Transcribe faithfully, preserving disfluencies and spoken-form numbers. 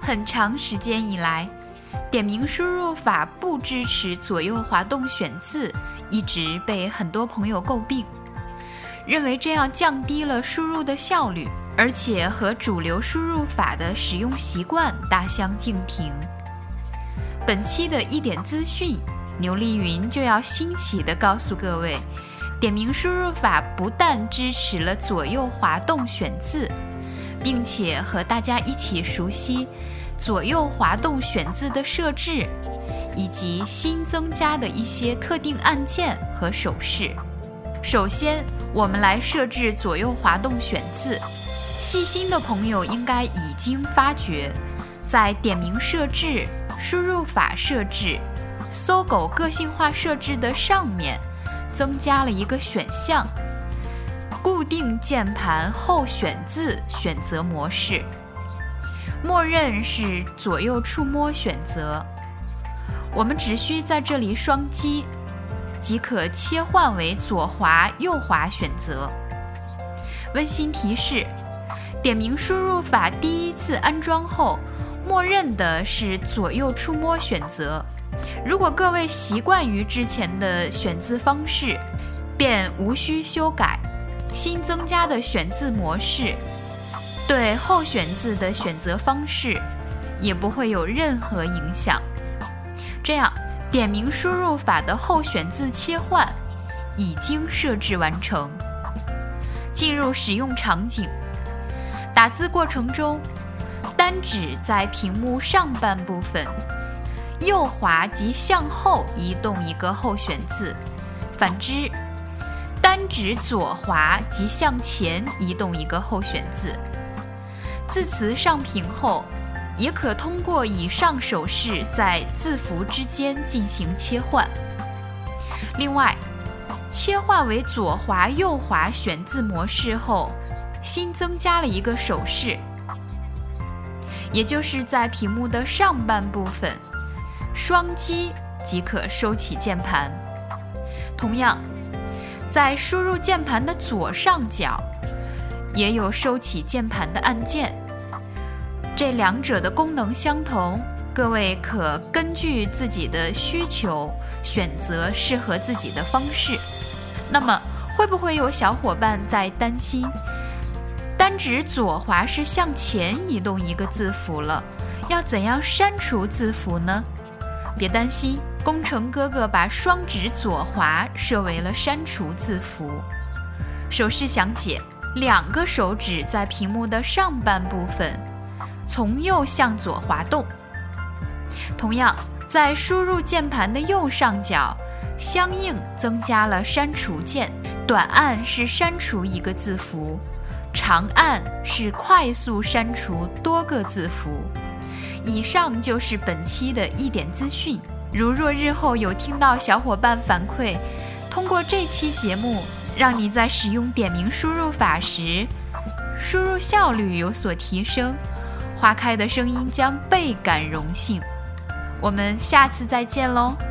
很长时间以来，点名输入法不支持左右滑动选字，一直被很多朋友诟病，认为这样降低了输入的效率，而且和主流输入法的使用习惯大相径庭。本期的一点资讯，牛丽云就要欣喜地告诉各位，点名输入法不但支持了左右滑动选字，并且和大家一起熟悉左右滑动选字的设置，以及新增加的一些特定按键和手势。首先，我们来设置左右滑动选字。细心的朋友应该已经发觉，在点名设置、输入法设置、搜狗个性化设置的上面增加了一个选项，固定键盘后选字选择模式，默认是左右触摸选择。我们只需在这里双击，即可切换为左滑右滑选择。温馨提示，点名输入法第一次安装后，默认的是左右触摸选择。如果各位习惯于之前的选字方式，便无需修改。新增加的选字模式对后选字的选择方式也不会有任何影响。这样，点名输入法的后选字切换已经设置完成。进入使用场景，打字过程中，单指在屏幕上半部分右滑及向后移动一个后选字，反之，单指左滑及向前移动一个后选字。字词上屏后，也可通过以上手势在字符之间进行切换。另外，切换为左滑右滑选字模式后，新增加了一个手势，也就是在屏幕的上半部分双击即可收起键盘。同样，在输入键盘的左上角也有收起键盘的按键，这两者的功能相同，各位可根据自己的需求选择适合自己的方式。那么，会不会有小伙伴在担心，单指左滑是向前移动一个字符了，要怎样删除字符呢？别担心，工程哥哥把双指左滑设为了删除字符。手势详解：两个手指在屏幕的上半部分从右向左滑动。同样，在输入键盘的右上角相应增加了删除键，短按是删除一个字符，长按是快速删除多个字符。以上就是本期的一点资讯。如若日后有听到小伙伴反馈，通过这期节目让你在使用点名输入法时，输入效率有所提升，花开的声音将倍感荣幸。我们下次再见喽。